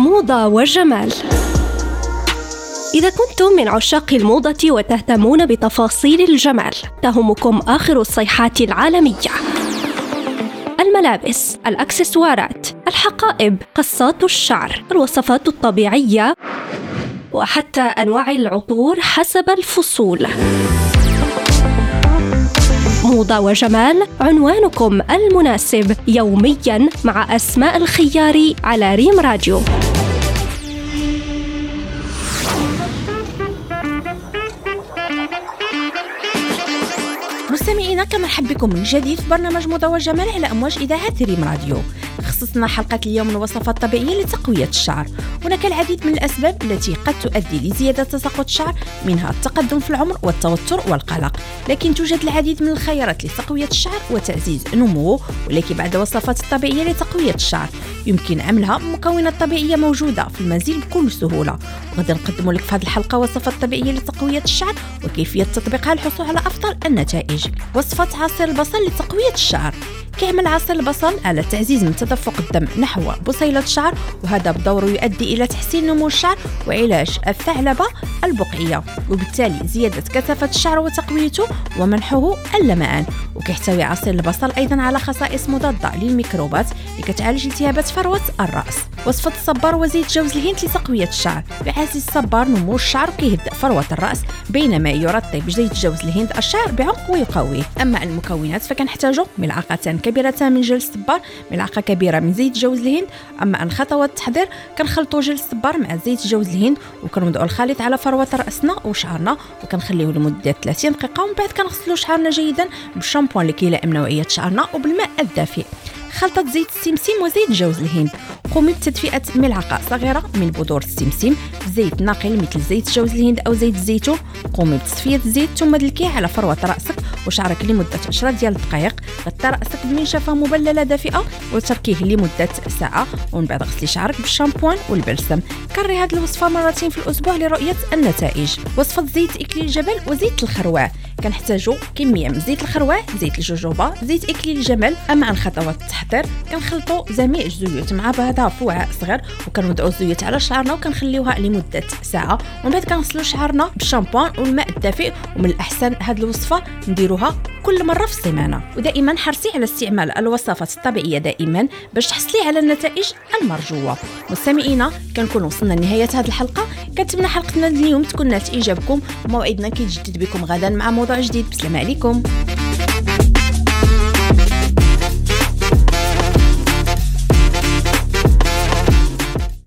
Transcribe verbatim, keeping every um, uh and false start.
موضة وجمال. إذا كنتم من عشاق الموضة وتهتمون بتفاصيل الجمال، تهمكم آخر الصيحات العالمية: الملابس، الأكسسوارات، الحقائب، قصات الشعر، الوصفات الطبيعية، وحتى أنواع العطور حسب الفصول. موضة وجمال، عنوانكم المناسب يومياً مع أسماء الخياري على ريم راديو. مستمعينا، كمرحب بكم من جديد في برنامج موضة وجمال على أمواج إذاعة ريم راديو. خصصنا حلقة اليوم من الوصفات الطبيعية لتقوية الشعر. هناك العديد من الأسباب التي قد تؤدي لزيادة تساقط الشعر، منها التقدم في العمر والتوتر والقلق، لكن توجد العديد من الخيارات لتقوية الشعر وتعزيز نموه. ولكن بعد الوصفات الطبيعية لتقوية الشعر يمكن عملها بمكونات طبيعية موجودة في المنزل بكل سهولة. وغدا نقدم لك في هذه الحلقة وصفات طبيعية لتقوية الشعر وكيفية تطبيقها للحصول على أفضل النتائج. وصفة عصير البصل لتقوية الشعر. كيعمل عصير البصل على تعزيز من تدفق الدم نحو بصيلة الشعر، وهذا بدوره يؤدي إلى تحسين نمو الشعر وعلاج الثعلبة البقعية، وبالتالي زيادة كثافة الشعر وتقويته ومنحه اللمعان. وكيحتوي عصير البصل أيضا على خصائص مضادة للميكروبات اللي كتعالج التهابات فروة الرأس. وصفة الصبار وزيت جوز الهند لتقوية الشعر. يعزز الصبار نمو الشعر وكيهدأ فروة الرأس، بينما يرطب زيت جوز الهند الشعر بعمق ويقويه. أما المكونات فكنحتاجوا ملعقتان كبيرتان من جلس الصبار، ملعقة كبيرة من زيت جوز الهند. أما عن خطوات التحضير، كنخلطوا جلس الصبار مع زيت جوز الهند وكنوضعوا الخليط على فروة رأسنا وشعرنا وكنخليه لمدة ثلاثين دقيقة، ومن بعد كنغسلوا شعرنا جيدا بالشامبوان اللي كيلائم نوعية شعرنا وبالماء الدافئ. خلطة زيت السمسم وزيت جوز الهند. قومي بتدفئة ملعقة صغيرة من بذور السمسم بزيت ناقل مثل زيت جوز الهند أو زيت الزيتون. قومي بتصفية الزيت ثم دلكيه على فروة رأسك وشعرك لمدة عشرة ديال الدقائق. غطي رأسك بمنشفة مبللة دافئة وتركيه لمدة ساعة، ومن بعد غسلي شعرك بالشامبوان والبلسم. كرري هذه الوصفة مرتين في الأسبوع لرؤية النتائج. وصفة زيت إكليل الجبل وزيت الخروع. كنحتاجوا كمية من زيت الخروع، زيت الجوجوبا، زيت إكليل الجمل. أما عن خطوات التحضير، كنخلطوا جميع الزيوت مع بعضها في وعاء صغير وكنوضعوا الزيوت على شعرنا وكنخليوها لمدة ساعة، ومن بعد كنغسلوا شعرنا بالشامبوان والماء الدافئ. ومن الأحسن هذه الوصفة نديروها كل مرة في السيمانة. ودائما حرصي على استعمال الوصفات الطبيعية دائما باش تحصلي على النتائج المرجوة. مستمعينا، كنكون وصلنا لنهاية هذه الحلقة. كنتمنى حلقتنا اليوم تكون نالت إعجابكم، وموعدنا كيتجدد بكم غدا مع موضوع جديد. بسلام عليكم.